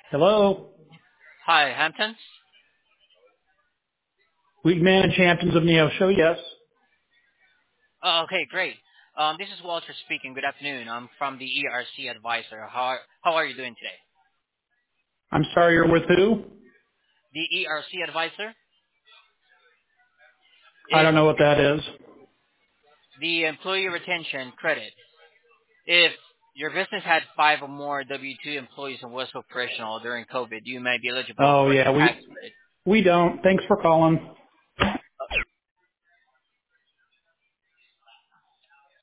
Hello. Hi, Hamptons. We manage Hamptons of Neosho, yes. Oh, okay, great. This is Walter speaking. Good afternoon. I'm from the ERC Advisor. How are you doing today? I'm sorry, you're with who? The ERC Advisor I is don't know what that is. the employee retention credit. If your business had 5 or more W-2 employees and was operational during COVID, you may be eligible Oh for yeah, the tax credit. we don't. Thanks for calling.